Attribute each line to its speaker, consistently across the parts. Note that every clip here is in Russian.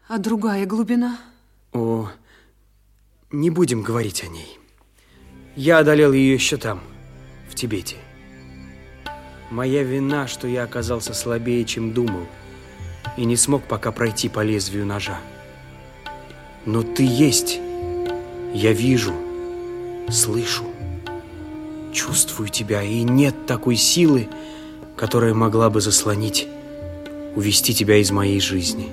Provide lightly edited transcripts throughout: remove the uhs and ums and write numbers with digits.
Speaker 1: А другая глубина?
Speaker 2: О, не будем говорить о ней. Я одолел ее еще там, в Тибете. Моя вина, что я оказался слабее, чем думал, и не смог пока пройти по лезвию ножа. Но ты есть. Я вижу, слышу, чувствую тебя, и нет такой силы, которая могла бы заслонить, увести тебя из моей жизни.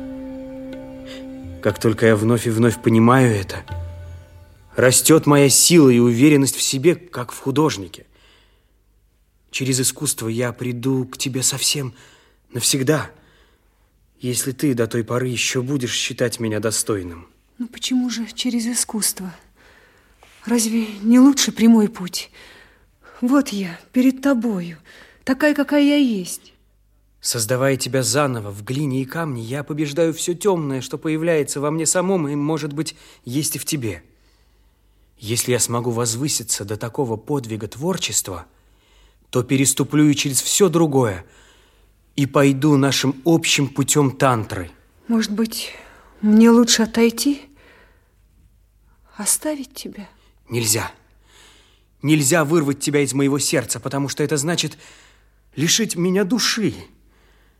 Speaker 2: Как только я вновь и вновь понимаю это, растет моя сила и уверенность в себе, как в художнике. Через искусство я приду к тебе совсем навсегда, если ты до той поры еще будешь считать меня достойным.
Speaker 1: Ну почему же через искусство? Разве не лучше прямой путь? Вот я перед тобою, такая, какая я есть.
Speaker 2: Создавая тебя заново в глине и камне, я побеждаю все темное, что появляется во мне самом и, может быть, есть и в тебе. Если я смогу возвыситься до такого подвига творчества, то переступлю и через все другое и пойду нашим общим путем тантры.
Speaker 1: Может быть, мне лучше отойти? Оставить тебя?
Speaker 2: Нельзя. Нельзя вырвать тебя из моего сердца, потому что это значит лишить меня души.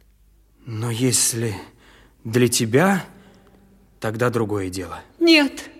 Speaker 2: Но если для тебя, тогда другое дело.
Speaker 1: Нет.